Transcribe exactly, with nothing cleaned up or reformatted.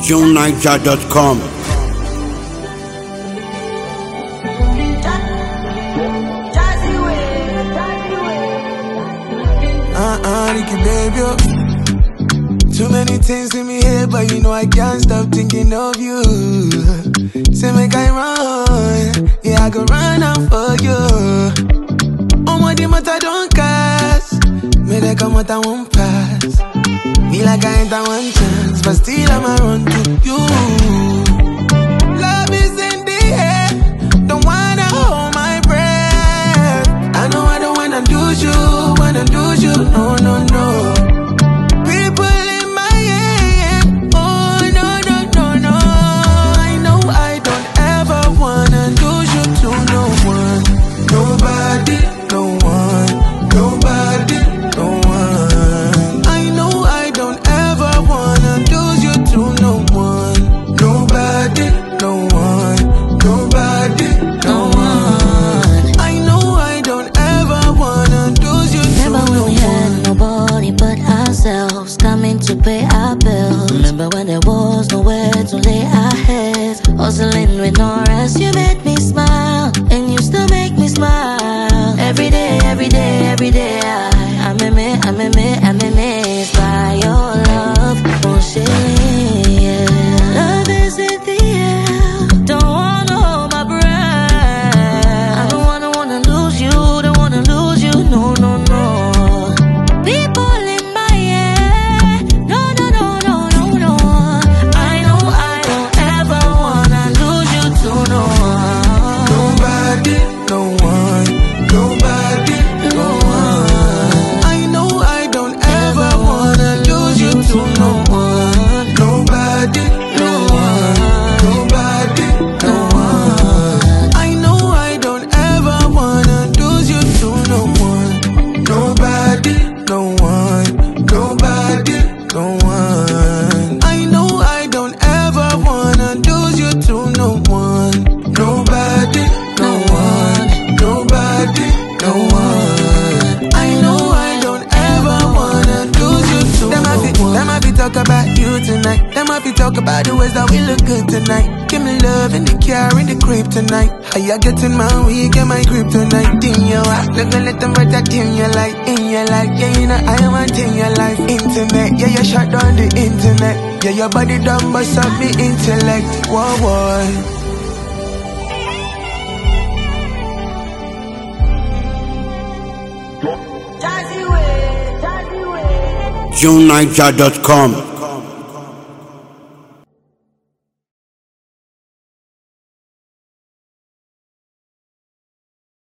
June Niger dot com. Uh-uh, Ricky baby, oh. Too many things in me head, but you know I can't stop thinking of you. Say make I run, yeah I go run out for you. Oh my the matter don't cast, me like a matter won't pass. Me like I ain't that one chance, but still I'ma run to you. Love is in the air, don't wanna hold my breath. I know I don't wanna lose you, wanna lose you, no, no, no. Coming to pay our bills. Remember when there was nowhere to lay our heads, hustling with no rest. You made me smile, and you still make me smile. Every day, every day, every day I, I'm in me, I'm in me, I'm amazed by your love. Oh shit, yeah. Love is in the air, don't wanna hold my breath. I don't wanna, wanna lose you, don't wanna lose you, no, no, no. People talk about you tonight. Them have to talk about the ways that we look good tonight. Give me love in the car, in the crib tonight. How you getting my weed, get my grip tonight. In your heart, look and let them break that in your life, in your life. Yeah, you know I want in your life. Internet, yeah, you shut down the internet. Yeah, your body done bust up me intellect. Whoa, whoa. June Niger dot com.